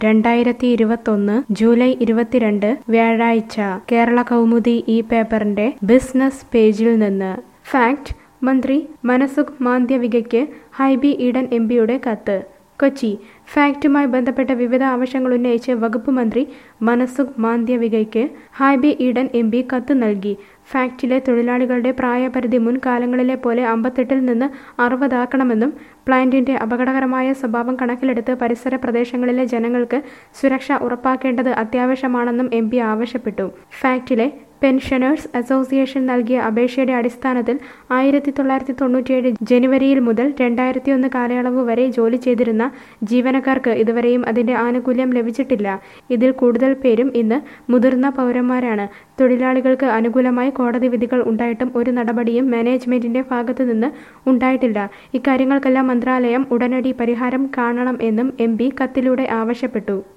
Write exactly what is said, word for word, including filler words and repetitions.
രണ്ടായിരത്തി ഇരുപത്തൊന്ന് ജൂലൈ ഇരുപത്തിരണ്ട് വ്യാഴാഴ്ച കേരള കൗമുദി ഈ പേപ്പറിന്റെ ബിസിനസ് പേജിൽ നിന്ന് ഫാക്ട് മന്ത്രി മനസുഖ് മാണ്ഡവ്യയ്ക്ക് ഹൈബി ഈഡൻ എം പിയുടെ കത്ത്. കൊച്ചി. ഫാക്ടുമായി ബന്ധപ്പെട്ട വിവിധ ആവശ്യങ്ങൾ ഉന്നയിച്ച് വകുപ്പ് മന്ത്രി മനസുഖ് മാണ്ഡവ്യയ്ക്ക് ഹൈബി ഈഡൻ എം പി കത്ത് നൽകി. ഫാക്ടിലെ തൊഴിലാളികളുടെ പ്രായപരിധി മുൻ കാലങ്ങളിലെ പോലെ അമ്പത്തെട്ടിൽ നിന്ന് അറുപതാക്കണമെന്നും പ്ലാന്റിന്റെ അപകടകരമായ സ്വഭാവം കണക്കിലെടുത്ത് പരിസര പ്രദേശങ്ങളിലെ ജനങ്ങൾക്ക് സുരക്ഷ ഉറപ്പാക്കേണ്ടത് അത്യാവശ്യമാണെന്നും എം പി ആവശ്യപ്പെട്ടു. ഫാക്ടിലെ പെൻഷനേഴ്സ് അസോസിയേഷൻ നൽകിയ അപേക്ഷയുടെ അടിസ്ഥാനത്തിൽ ആയിരത്തി തൊള്ളായിരത്തി തൊണ്ണൂറ്റിയേഴ് ജനുവരിയിൽ മുതൽ രണ്ടായിരത്തി ഒന്ന് കാലയളവ് വരെ ജോലി ചെയ്തിരുന്ന ജീവനക്കാർക്ക് ഇതുവരെയും അതിന്റെ ആനുകൂല്യം ലഭിച്ചിട്ടില്ല. ഇതിൽ കൂടുതൽ പേരും ഇന്ന് മുതിർന്ന പൗരന്മാരാണ്. തൊഴിലാളികൾക്ക് അനുകൂലമായി കോടതി വിധികൾ ഉണ്ടായിട്ടും ഒരു നടപടിയും മാനേജ്മെന്റിന്റെ ഭാഗത്തു നിന്ന് ഉണ്ടായിട്ടില്ല. ഇക്കാര്യങ്ങൾക്കെല്ലാം മന്ത്രാലയം ഉടനടി പരിഹാരം കാണണം എന്നും എം പി കത്തിലൂടെ ആവശ്യപ്പെട്ടു.